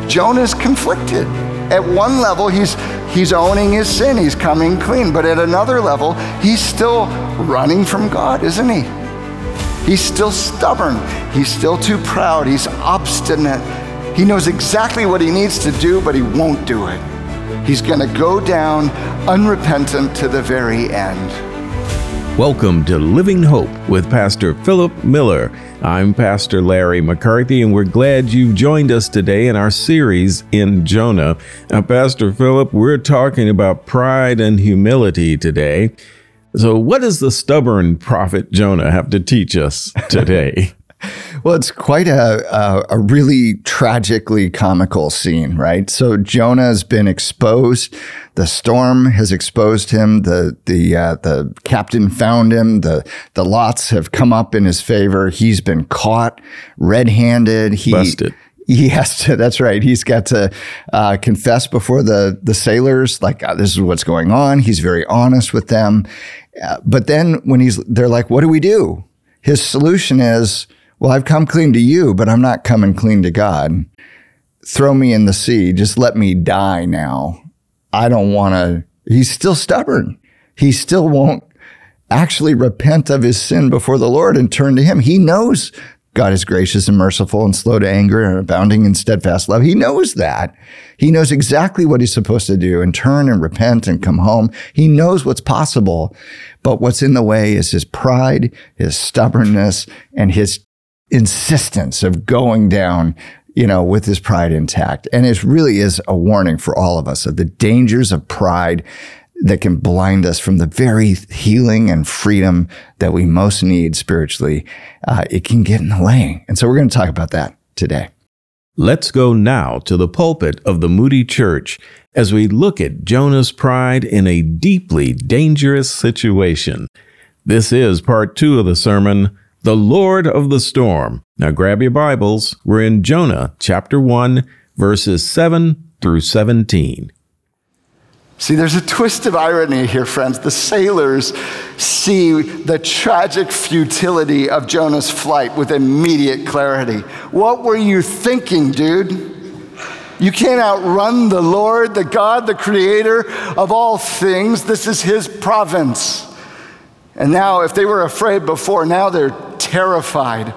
Jonah's conflicted. At one level, he's owning his sin, he's coming clean, but at another level, he's still running from God, isn't he? He's still stubborn, he's still too proud, he's obstinate. He knows exactly what he needs to do, but he won't do it. He's gonna go down unrepentant to the very end. Welcome to Living Hope with Pastor Philip Miller. I'm Pastor Larry McCarthy, and we're glad you've joined us today in our series in Jonah. Now, Pastor Philip, we're talking about pride and humility today. So what does the stubborn prophet Jonah have to teach us today? Well, it's quite a really tragically comical scene, right? So Jonah has been exposed. The storm has exposed him. The captain found him. The lots have come up in his favor. He's been caught red-handed. Busted. He has to, that's right. He's got to confess before the sailors, like, this is what's going on. He's very honest with them. But then when they're like, what do we do? His solution is, well, I've come clean to you, but I'm not coming clean to God. Throw me in the sea. Just let me die now. I don't want to. He's still stubborn. He still won't actually repent of his sin before the Lord and turn to him. He knows God is gracious and merciful and slow to anger and abounding in steadfast love. He knows that. He knows exactly what he's supposed to do and turn and repent and come home. He knows what's possible, but what's in the way is his pride, his stubbornness, and his insistence of going down, with his pride intact. And it really is a warning for all of us of the dangers of pride that can blind us from the very healing and freedom that we most need spiritually. It can get in the way. And so we're going to talk about that today. Let's go now to the pulpit of the Moody Church as we look at Jonah's pride in a deeply dangerous situation. This is part 2 of the sermon, The Lord of the Storm. Now grab your Bibles. We're in Jonah chapter 1, verses 7 through 17. See, there's a twist of irony here, friends. The sailors see the tragic futility of Jonah's flight with immediate clarity. What were you thinking, dude? You can't outrun the Lord, the God, the creator of all things. This is his province. And now, if they were afraid before, now they're terrified.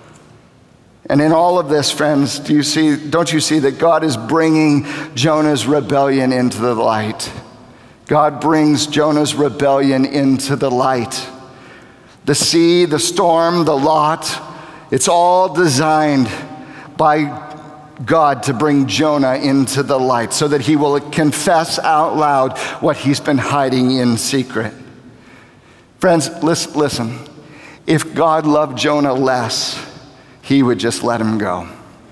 And in all of this, friends, don't you see that God is bringing Jonah's rebellion into the light? God brings Jonah's rebellion into the light. The sea, the storm, the lot, it's all designed by God to bring Jonah into the light so that he will confess out loud what he's been hiding in secret. Friends, listen. If God loved Jonah less, he would just let him go.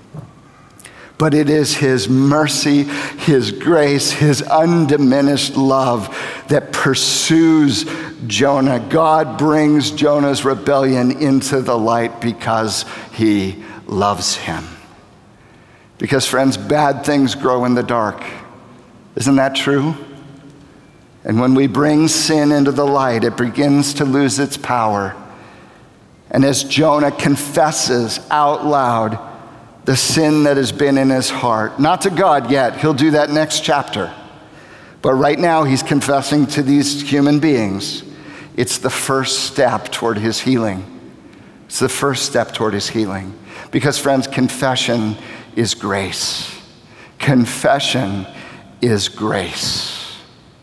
But it is his mercy, his grace, his undiminished love that pursues Jonah. God brings Jonah's rebellion into the light because he loves him. Because, friends, bad things grow in the dark. Isn't that true? And when we bring sin into the light, it begins to lose its power. And as Jonah confesses out loud the sin that has been in his heart, not to God yet, he'll do that next chapter. But right now he's confessing to these human beings. It's the first step toward his healing. It's the first step toward his healing. Because, friends, confession is grace. Confession is grace.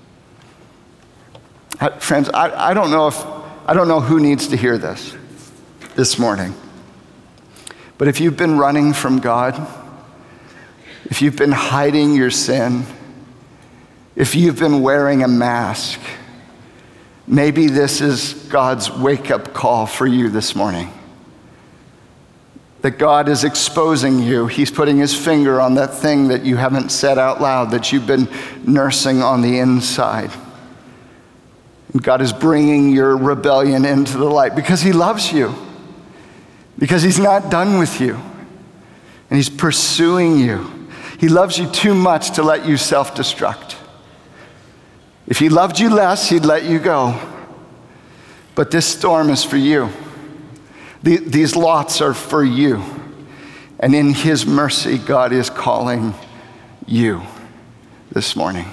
Friends, I don't know who needs to hear this morning. But if you've been running from God, if you've been hiding your sin, if you've been wearing a mask, maybe this is God's wake-up call for you this morning. That God is exposing you. He's putting his finger on that thing that you haven't said out loud, that you've been nursing on the inside. And God is bringing your rebellion into the light because he loves you. Because he's not done with you. And he's pursuing you. He loves you too much to let you self-destruct. If he loved you less, he'd let you go. But this storm is for you. These lots are for you. And in his mercy, God is calling you this morning.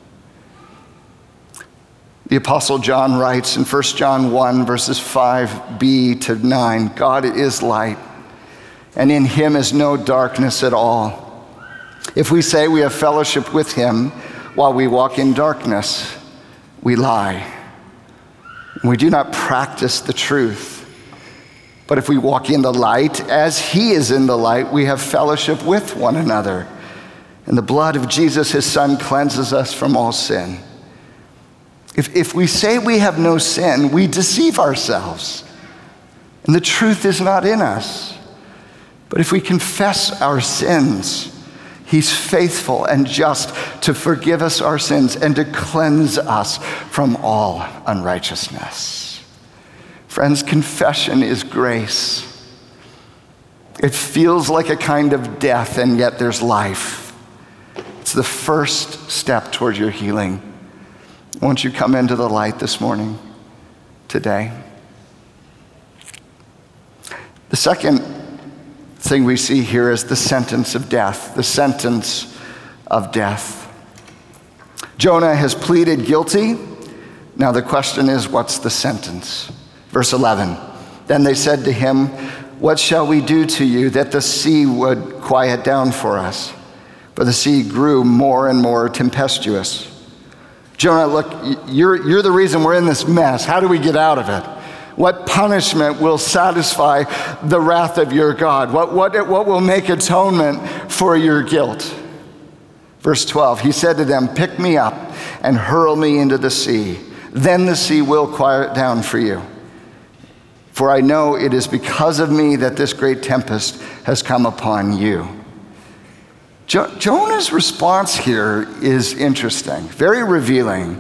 The Apostle John writes in 1 John 1, verses 5b to 9, God is light, and in him is no darkness at all. If we say we have fellowship with him while we walk in darkness, we lie. We do not practice the truth. But if we walk in the light, as he is in the light, we have fellowship with one another. And the blood of Jesus, his son, cleanses us from all sin. If we say we have no sin, we deceive ourselves, and the truth is not in us. But if we confess our sins, he's faithful and just to forgive us our sins and to cleanse us from all unrighteousness. Friends, confession is grace. It feels like a kind of death, and yet there's life. It's the first step toward your healing. Won't you come into the light this morning, today? The second thing we see here is the sentence of death. The sentence of death. Jonah has pleaded guilty. Now the question is, what's the sentence? Verse 11, then they said to him, what shall we do to you that the sea would quiet down for us? But the sea grew more and more tempestuous. Jonah, look, you're the reason we're in this mess. How do we get out of it? What punishment will satisfy the wrath of your God? What will make atonement for your guilt? Verse 12, he said to them, pick me up and hurl me into the sea. Then the sea will quiet down for you. For I know it is because of me that this great tempest has come upon you. Jonah's response here is interesting, very revealing.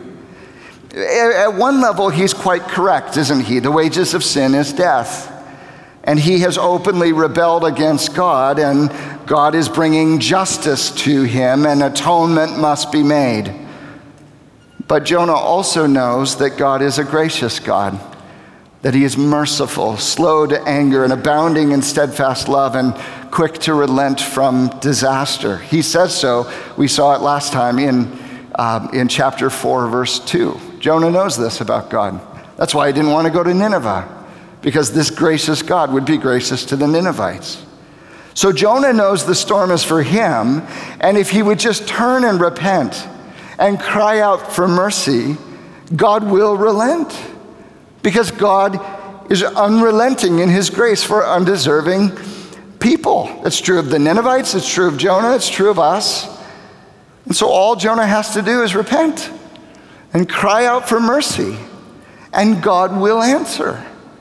At one level, he's quite correct, isn't he? The wages of sin is death. And he has openly rebelled against God, and God is bringing justice to him, and atonement must be made. But Jonah also knows that God is a gracious God, that he is merciful, slow to anger, and abounding in steadfast love, and quick to relent from disaster. He says so. We saw it last time in chapter 4, verse 2. Jonah knows this about God. That's why he didn't want to go to Nineveh, because this gracious God would be gracious to the Ninevites. So Jonah knows the storm is for him, and if he would just turn and repent and cry out for mercy, God will relent, because God is unrelenting in his grace for undeserving people. It's true of the Ninevites, it's true of Jonah, it's true of us. And so all Jonah has to do is repent and cry out for mercy, and God will answer.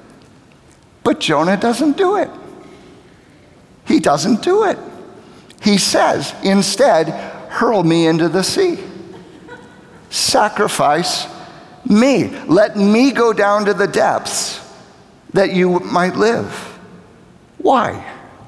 But Jonah doesn't do it. He doesn't do it. He says, instead, hurl me into the sea. Sacrifice me. Let me go down to the depths that you might live. Why?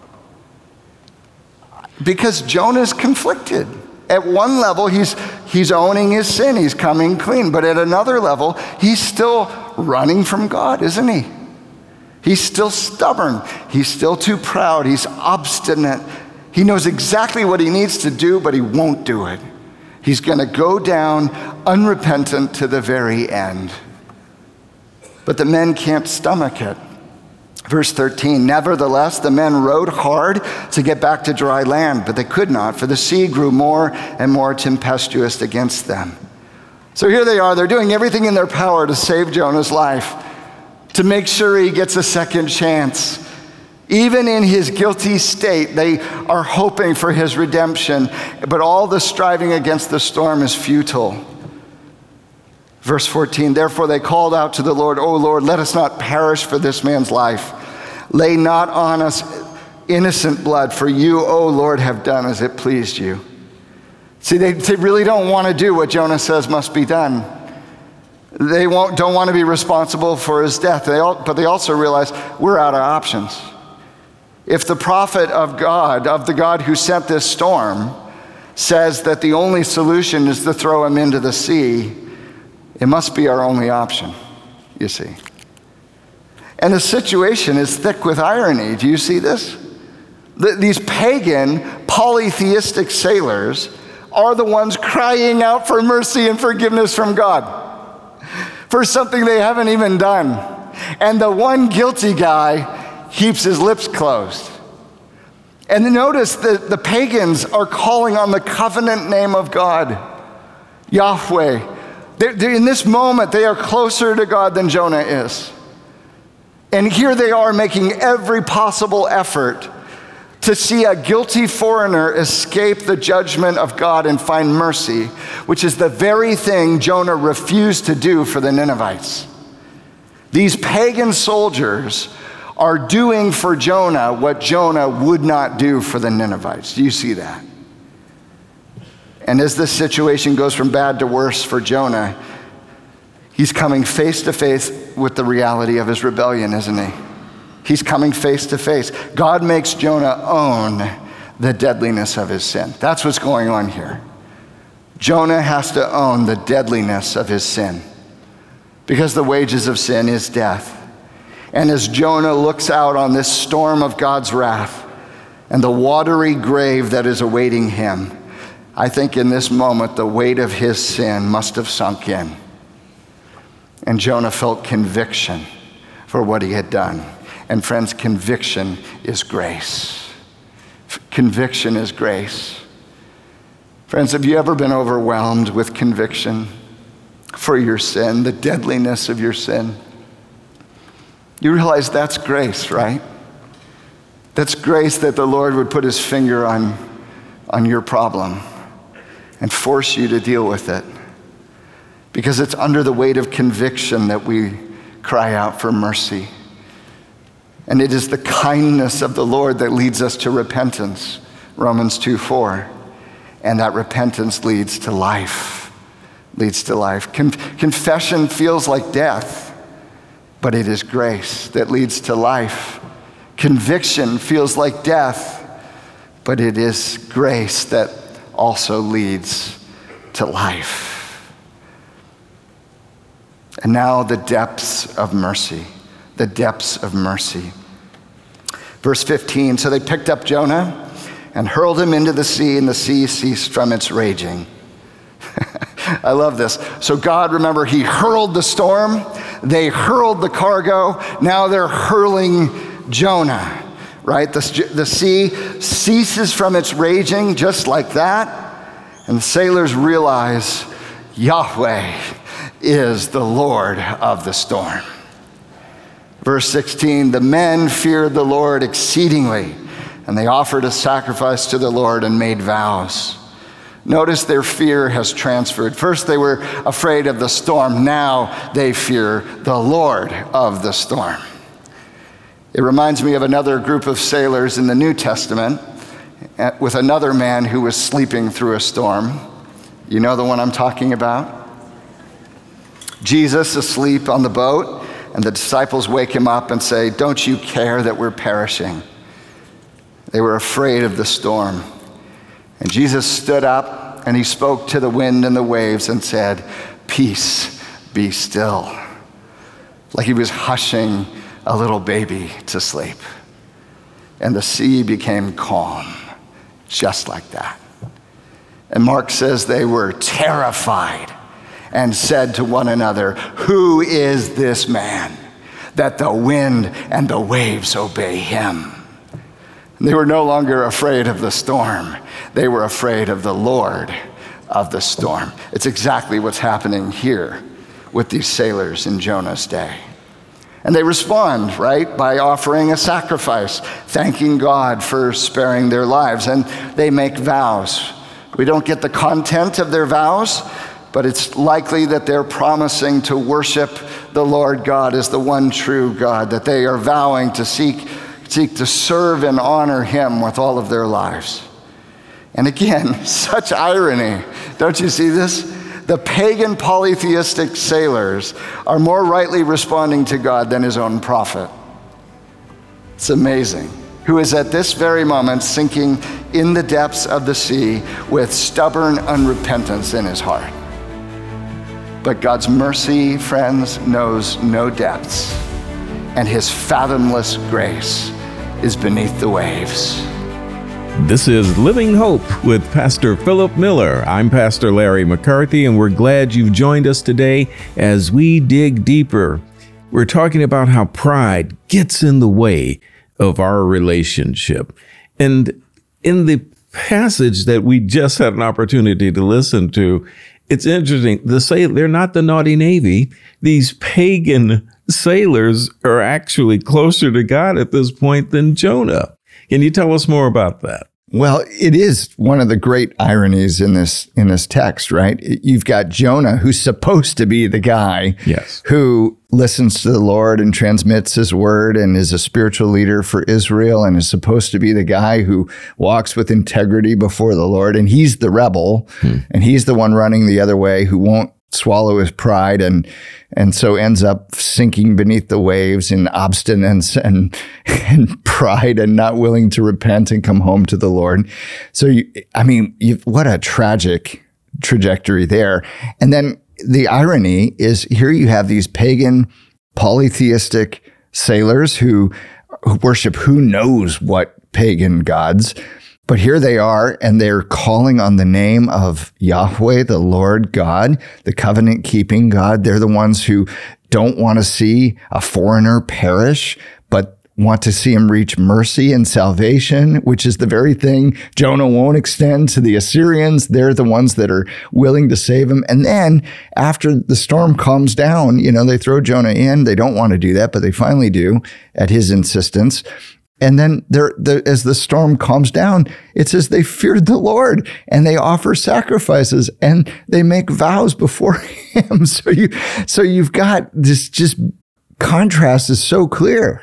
Because Jonah's conflicted. At one level, he's owning his sin. He's coming clean. But at another level, he's still running from God, isn't he? He's still stubborn. He's still too proud. He's obstinate. He knows exactly what he needs to do, but he won't do it. He's going to go down unrepentant to the very end. But the men can't stomach it. Verse 13, nevertheless, the men rowed hard to get back to dry land, but they could not, for the sea grew more and more tempestuous against them. So here they are. They're doing everything in their power to save Jonah's life, to make sure he gets a second chance. Even in his guilty state, they are hoping for his redemption, but all the striving against the storm is futile. Verse 14, therefore they called out to the Lord, O Lord, let us not perish for this man's life. Lay not on us innocent blood, for you, O Lord, have done as it pleased you. See, they really don't want to do what Jonah says must be done. They don't want to be responsible for his death, but they also realize we're out of options. If the prophet of God, of the God who sent this storm, says that the only solution is to throw him into the sea, it must be our only option, you see. And the situation is thick with irony. Do you see this? These pagan, polytheistic sailors are the ones crying out for mercy and forgiveness from God for something they haven't even done. And the one guilty guy keeps his lips closed. And notice that the pagans are calling on the covenant name of God, Yahweh. In this moment, they are closer to God than Jonah is. And here they are making every possible effort to see a guilty foreigner escape the judgment of God and find mercy, which is the very thing Jonah refused to do for the Ninevites. These pagan soldiers are doing for Jonah what Jonah would not do for the Ninevites. Do you see that? And as this situation goes from bad to worse for Jonah, he's coming face to face with the reality of his rebellion, isn't he? He's coming face to face. God makes Jonah own the deadliness of his sin. That's what's going on here. Jonah has to own the deadliness of his sin because the wages of sin is death. And as Jonah looks out on this storm of God's wrath and the watery grave that is awaiting him, I think in this moment the weight of his sin must have sunk in. And Jonah felt conviction for what he had done. And friends, conviction is grace. Conviction is grace. Friends, have you ever been overwhelmed with conviction for your sin, the deadliness of your sin? You realize that's grace, right? That's grace that the Lord would put his finger on your problem and force you to deal with it. Because it's under the weight of conviction that we cry out for mercy. And it is the kindness of the Lord that leads us to repentance, Romans 2:4. And that repentance leads to life, Confession feels like death, but it is grace that leads to life. Conviction feels like death, but it is grace that also leads to life. And now the depths of mercy. The depths of mercy. Verse 15, so they picked up Jonah and hurled him into the sea, and the sea ceased from its raging. I love this. So God, remember, he hurled the storm. They hurled the cargo. Now they're hurling Jonah, right? The sea ceases from its raging just like that. And the sailors realize Yahweh is the Lord of the storm. Verse 16, the men feared the Lord exceedingly, and they offered a sacrifice to the Lord and made vows. Notice their fear has transferred. First they were afraid of the storm. Now they fear the Lord of the storm. It reminds me of another group of sailors in the New Testament with another man who was sleeping through a storm. You know the one I'm talking about? Jesus asleep on the boat, and the disciples wake him up and say, "Don't you care that we're perishing?" They were afraid of the storm. And Jesus stood up and he spoke to the wind and the waves and said, "Peace, be still." Like he was hushing a little baby to sleep. And the sea became calm, just like that. And Mark says they were terrified and said to one another, "Who is this man that the wind and the waves obey him?" And they were no longer afraid of the storm. They were afraid of the Lord of the storm. It's exactly what's happening here with these sailors in Jonah's day. And they respond, right, by offering a sacrifice, thanking God for sparing their lives. And they make vows. We don't get the content of their vows, but it's likely that they're promising to worship the Lord God as the one true God, that they are vowing to seek to serve and honor him with all of their lives. And again, such irony. Don't you see this? The pagan polytheistic sailors are more rightly responding to God than his own prophet. It's amazing. Who is at this very moment sinking in the depths of the sea with stubborn unrepentance in his heart. But God's mercy, friends, knows no depths, and his fathomless grace is beneath the waves. This is Living Hope with Pastor Philip Miller. I'm Pastor Larry McCarthy, and we're glad you've joined us today as we dig deeper. We're talking about how pride gets in the way of our relationship. And in the passage that we just had an opportunity to listen to, it's interesting to say they're not the naughty Navy. These pagan sailors are actually closer to God at this point than Jonah. Can you tell us more about that? Well, it is one of the great ironies in this text, right? You've got Jonah, who's supposed to be the guy who listens to the Lord and transmits his word and is a spiritual leader for Israel and is supposed to be the guy who walks with integrity before the Lord. And he's the rebel, and he's the one running the other way who won't swallow his pride and so ends up sinking beneath the waves in obstinance and pride and not willing to repent and come home to the Lord. So, what a tragic trajectory there. And then the irony is here you have these pagan polytheistic sailors who worship who knows what pagan gods. But here they are, and they're calling on the name of Yahweh, the Lord God, the covenant-keeping God. They're the ones who don't want to see a foreigner perish, but want to see him reach mercy and salvation, which is the very thing Jonah won't extend to the Assyrians. They're the ones that are willing to save him. And then after the storm calms down, they throw Jonah in. They don't want to do that, but they finally do at his insistence. And then as the storm calms down, it says they feared the Lord and they offer sacrifices and they make vows before him. So you've got this just contrast is so clear.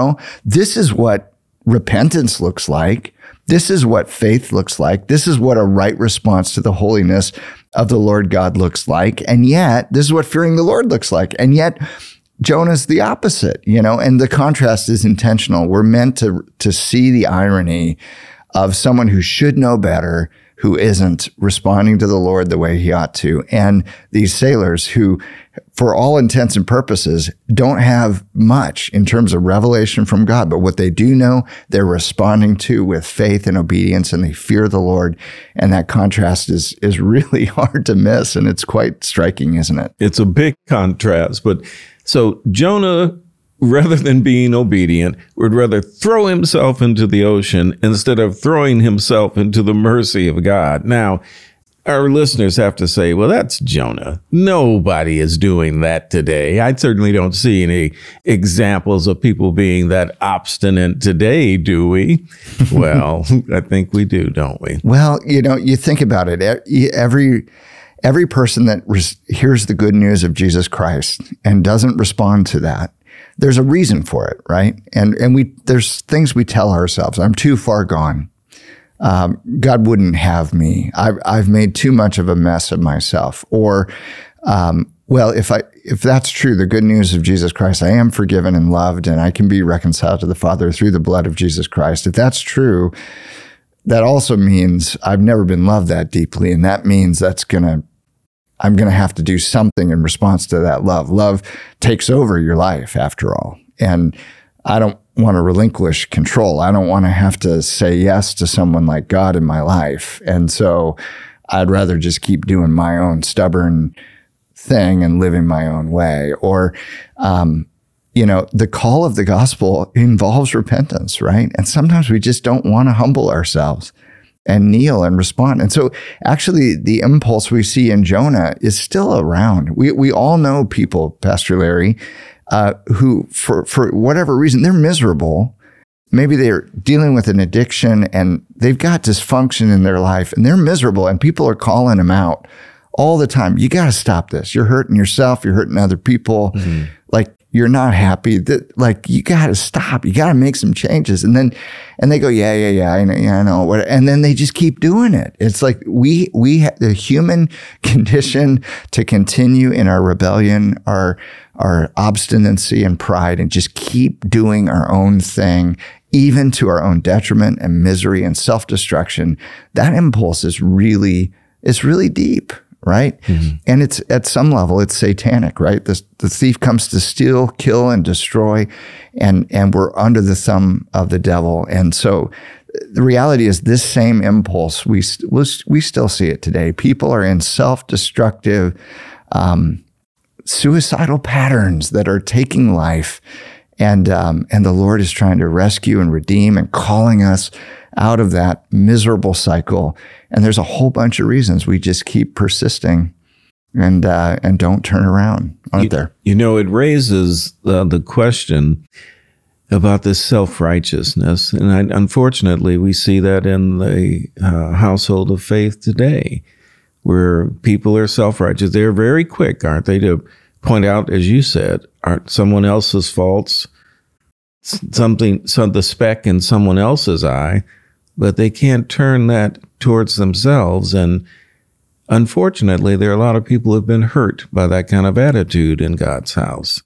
This is what repentance looks like. This is what faith looks like. This is what a right response to the holiness of the Lord God looks like. And yet, this is what fearing the Lord looks like. And yet, Jonah's the opposite, and the contrast is intentional. We're meant to see the irony of someone who should know better, who isn't responding to the Lord the way he ought to, and these sailors who, for all intents and purposes, don't have much in terms of revelation from God, but what they do know, they're responding to with faith and obedience, and they fear the Lord. And that contrast is really hard to miss, and it's quite striking, isn't it? It's a big contrast, but so Jonah, rather than being obedient, would rather throw himself into the ocean instead of throwing himself into the mercy of God. Now, our listeners have to say, well, that's Jonah. Nobody is doing that today. I certainly don't see any examples of people being that obstinate today, do we? Well, I think we do, don't we? Well, you think about it. Every person that hears the good news of Jesus Christ and doesn't respond to that, there's a reason for it, right? And there's things we tell ourselves. I'm too far gone. God wouldn't have me. I've made too much of a mess of myself. Or, if that's true, the good news of Jesus Christ, I am forgiven and loved, and I can be reconciled to the Father through the blood of Jesus Christ. If that's true, that also means I've never been loved that deeply, and that means I'm going to have to do something in response to that love. Love takes over your life, after all. And I don't want to relinquish control. I don't want to have to say yes to someone like God in my life. And so I'd rather just keep doing my own stubborn thing and living my own way. Or, the call of the gospel involves repentance, right? And sometimes we just don't want to humble ourselves and kneel and respond. And so actually the impulse we see in Jonah is still around. We all know people, Pastor Larry, who for whatever reason, they're miserable. Maybe they're dealing with an addiction and they've got dysfunction in their life and they're miserable and people are calling them out all the time. You got to stop this. You're hurting yourself. You're hurting other people. Mm-hmm. Like you're not happy. Like you got to stop. You got to make some changes. And they go, yeah, I know. And then they just keep doing it. It's like we have the human condition to continue in our rebellion, our obstinacy and pride, and just keep doing our own thing, even to our own detriment and misery and self-destruction. That impulse is really deep. Right? Mm-hmm. And it's at some level, it's satanic, right? The thief comes to steal, kill, and destroy, and we're under the thumb of the devil. And so the reality is this same impulse, we still see it today. People are in self-destructive, suicidal patterns that are taking life. And the Lord is trying to rescue and redeem and calling us out of that miserable cycle. And there's a whole bunch of reasons we just keep persisting and don't turn around, aren't there? It raises the question about this self-righteousness. And unfortunately, we see that in the household of faith today, where people are self-righteous. They're very quick, aren't they, to point out, as you said, someone else's faults, the speck in someone else's eye, but they can't turn that towards themselves. And unfortunately, there are a lot of people who have been hurt by that kind of attitude in God's house.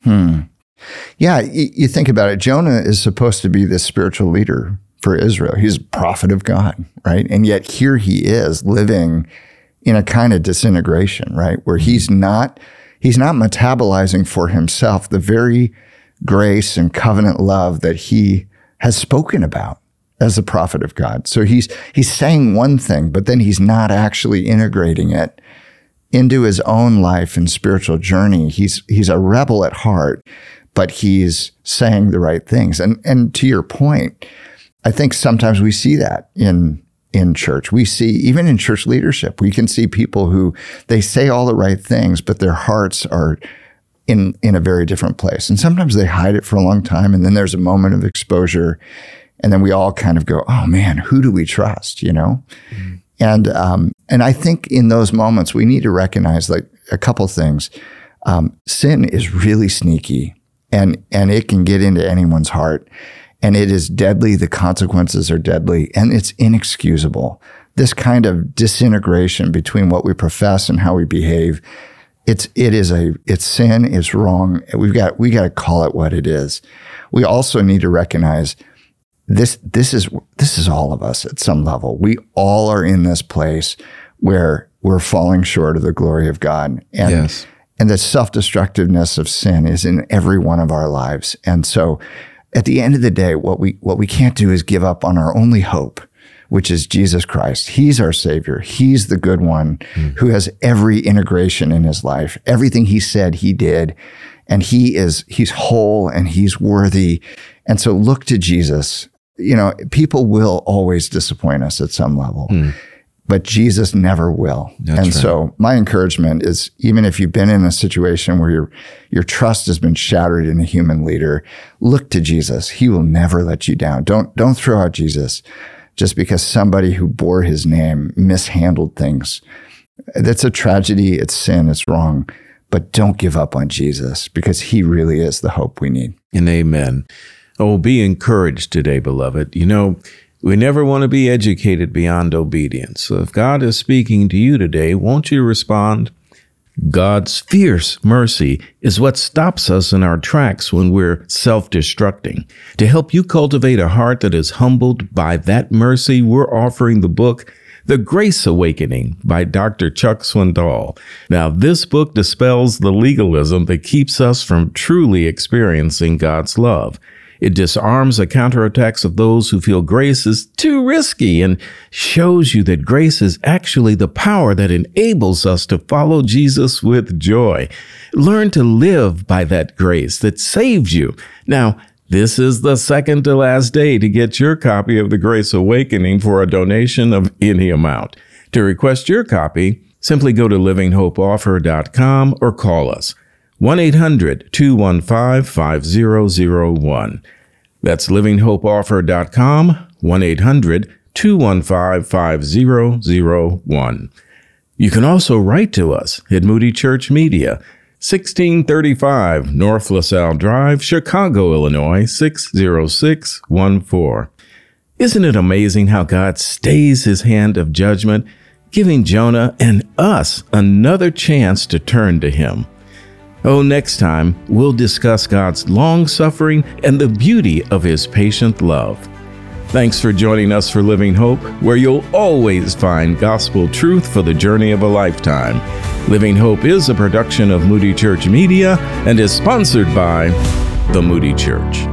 Yeah, you think about it. Jonah is supposed to be this spiritual leader for Israel. He's a prophet of God, right? And yet here he is living in a kind of disintegration, right? Where he's not metabolizing for himself the very grace and covenant love that he has spoken about as a prophet of God. So he's saying one thing, but then he's not actually integrating it into his own life and spiritual journey. He's a rebel at heart, but he's saying the right things. And to your point, I think sometimes we see that in church. We see, even in church leadership, we can see people who they say all the right things, but their hearts are in a very different place. And sometimes they hide it for a long time. And then there's a moment of exposure. And then we all kind of go, oh man, who do we trust? Mm-hmm. And I think in those moments, we need to recognize like a couple things. Sin is really sneaky and it can get into anyone's heart. And it is deadly. The consequences are deadly, and it's inexcusable. This kind of disintegration between what we profess and how we behave, it's sin. It's wrong. We got to call it what it is. We also need to recognize this is all of us at some level. We all are in this place where we're falling short of the glory of God, and yes. And the self-destructiveness of sin is in every one of our lives, and so. At the end of the day, what we can't do is give up on our only hope, which is Jesus Christ. He's our Savior. He's the good one who has every integration in his life. Everything he said, he did. And he's whole and he's worthy. And so look to Jesus. People will always disappoint us at some level, but Jesus never will. That's right. So my encouragement is, even if you've been in a situation where your trust has been shattered in a human leader, look to Jesus. He will never let you down. Don't throw out Jesus just because somebody who bore his name mishandled things. That's a tragedy. It's sin. It's wrong. But don't give up on Jesus, because he really is the hope we need. And amen. Oh, be encouraged today, beloved. We never want to be educated beyond obedience. So if God is speaking to you today, won't you respond? God's fierce mercy is what stops us in our tracks when we're self-destructing. To help you cultivate a heart that is humbled by that mercy, we're offering the book, The Grace Awakening by Dr. Chuck Swindoll. Now, this book dispels the legalism that keeps us from truly experiencing God's love. It disarms the counterattacks of those who feel grace is too risky and shows you that grace is actually the power that enables us to follow Jesus with joy. Learn to live by that grace that saved you. Now, this is the second to last day to get your copy of The Grace Awakening for a donation of any amount. To request your copy, simply go to livinghopeoffer.com or call us. 1-800-215-5001. That's livinghopeoffer.com, 1-800-215-5001. You can also write to us at Moody Church Media, 1635 North LaSalle Drive, Chicago, Illinois, 60614. Isn't it amazing how God stays his hand of judgment, giving Jonah and us another chance to turn to him? Oh, next time, we'll discuss God's long-suffering and the beauty of his patient love. Thanks for joining us for Living Hope, where you'll always find gospel truth for the journey of a lifetime. Living Hope is a production of Moody Church Media and is sponsored by the Moody Church.